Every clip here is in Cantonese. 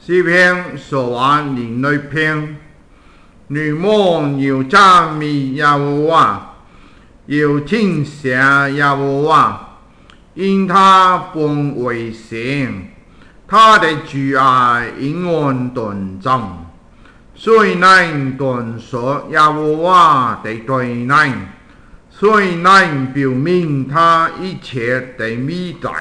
诗篇所完另类篇，女梦要赞美耶和华，要听谢耶和华，因他本为善，他的主爱永远短暂。虽然断说耶和华的对难，虽然表明他一切的美德，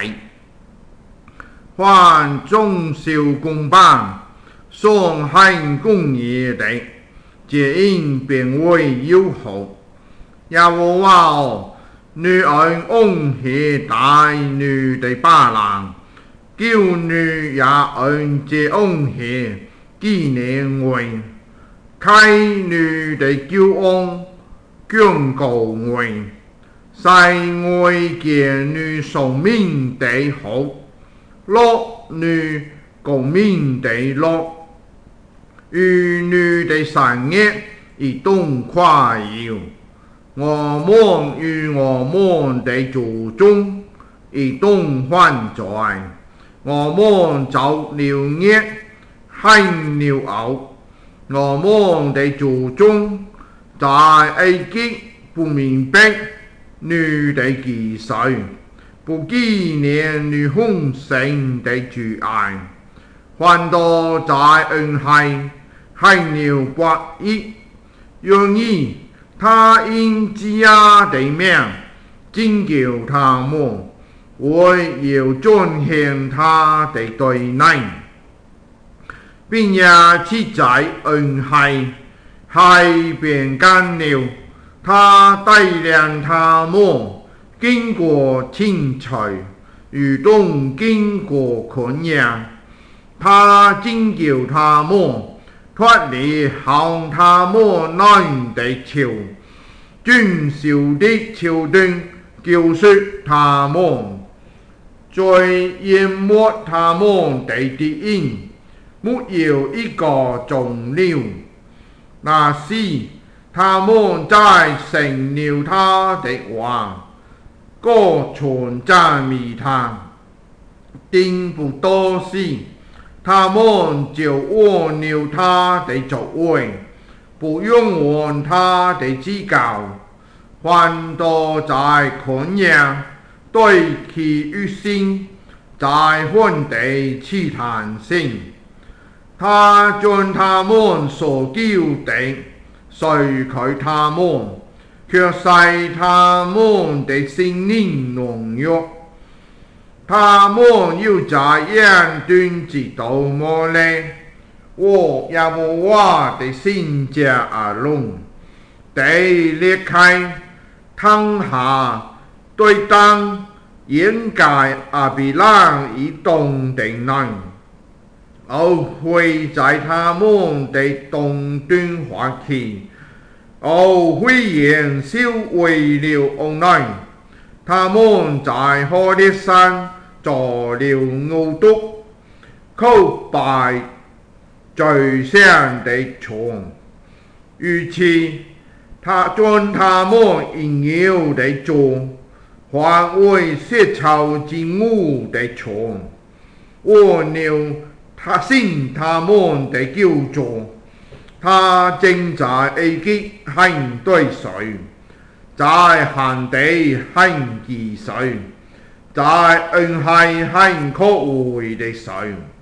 凡忠孝公办，上行公义的，皆因变为友好。耶和华哦，你按恩慈待你的百姓，叫你也按这恩慈纪念我，开你的救恩，眷顾我，使我见你生命的好，乐你公民的乐，与你的善业一同夸耀。我们与我们的祖宗一同欢聚，我们走牛业，行牛牛。我们的祖宗在埃及不明白你的纪序，不纪念你丰盛的主爱，反倒在恩海行牛不义，愿意他因基亚的命拯救他们，为要彰显他的对难，并也记在恩海海边干了，他带领他们经过青翠，如同经过昆阳，他拯救他们，脱离向他们难的仇，遵守的桥段，救赎他们，最淹没他们的敌人，没有一个中了。那时，他们在成了他的话，歌颂赞美他，定不多时，他们就忘了他的作为，不用忘他的指教，反倒在昆阳对其于心，在旱地试探性。他将他们所救的随佢他们，却使他们的心灵软弱。他们要怎样断知道么呢？我耶和华的圣者阿龙，地裂开，汤下对当掩盖阿比朗移动的人。懊悔在他们的东端发起，懊悔燃烧为了恩爱，他们在何烈山做了恶毒，叩拜罪上的床，如此他将他们应有的做，换为血臭之物的床，忘了他信他们的救助，他正在埃及行对水，在旱地行kỳ水，在恩海行可畏的水，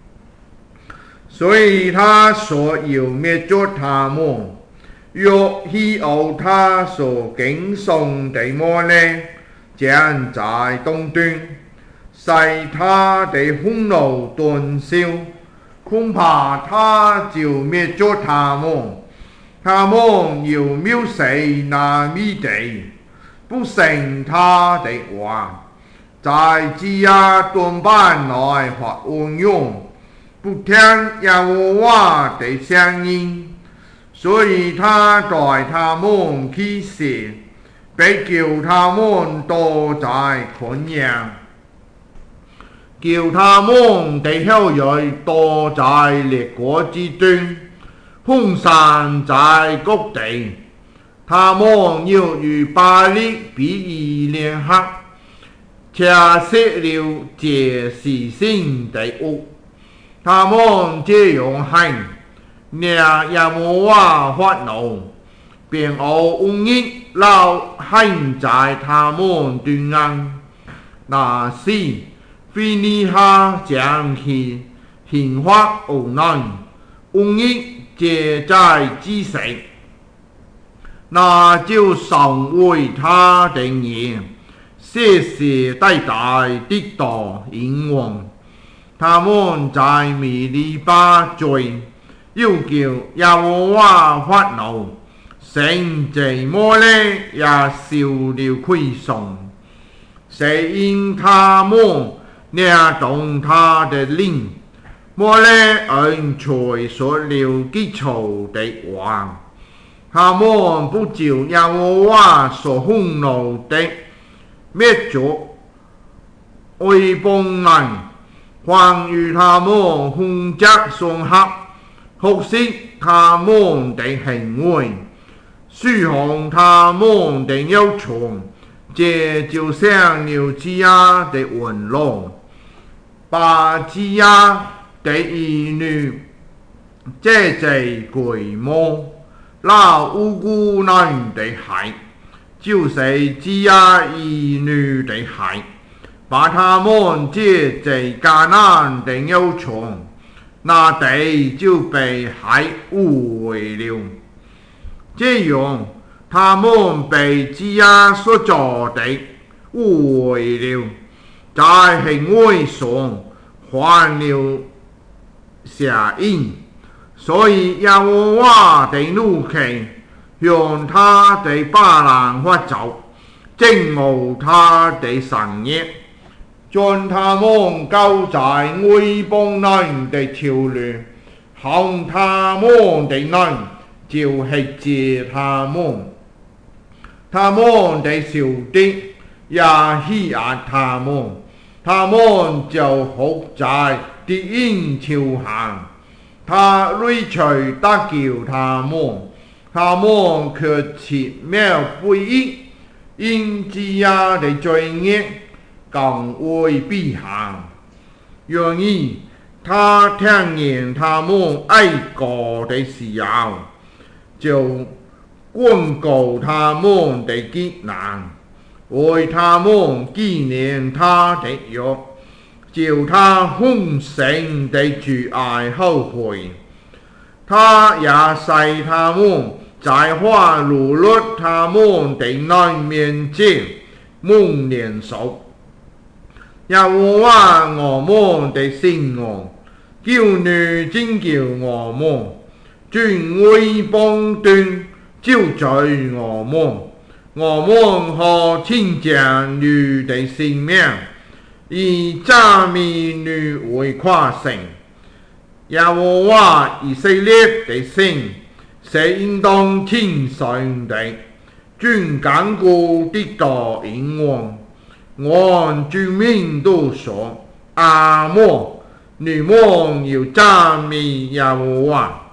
所以他所要灭绝他们。若希偶他所敬颂的么呢？将在东端，使他的愤怒顿消。恐怕他就灭绝他们，他们要藐视那美地，不信他的话，在基亚顿班內發温用，不聽耶和華的聲音，所以他對他們起誓，必叫他們躲在昆陽。叫他們的後裔躲在列國之端，分散在各地。他們要與巴力比喻聯合，設設了這是新的屋， 他們這樣行，也無話發怒，便我瘟疫留行在他們中間。那時腓尼哈將其刑罰無能，瘟疫皆在之時，那就成為他的義，世世代代的到永遠。他們在米利巴罪，又叫耶和華發怒，聖者摩利也受了虧損，是因他們惹動他的靈，摩利恩吹說了基礎的話，他們不照耶和華所憤怒的滅絕毀謗人，還與他們橫着相合，學習他們的行為，隨從他們的要求，這就像了基亞的ဝင်路，把基亞的兒女這鬼魔那無辜人的害，就是基亞兒女的害，把他們這迦南的要求，那地就被害污穢了。這樣，他們被基亞所做的污穢了，在行為上犯了邪淫，所以耶和華的怒氣向他的巴蘭發作，憎惡他的神業，將他們交在外邦人的手裏，向他們的人就棄絕他們，他們的仇敵也欺壓他們，他們就伏在敵人腳下，他屢次打救他們，他們卻切謬背義，因基亞的罪孽更為必行。然而他聽見他們哀歌的時候，就管告他們的艱難，為他們紀念他的約，叫他豐盛的慈愛後悔。他也使他們在發怒律他們的人面前蒙憐恤。耶和華我們的神啊，求你拯救我們，轉外邦端招聚我們，我們可稱讚你的聖名，以讚美你為誇勝。耶和華以色列的神是應當稱頌的，尊堅固的到永遠。按主名都說阿們，你們要讚美耶和華。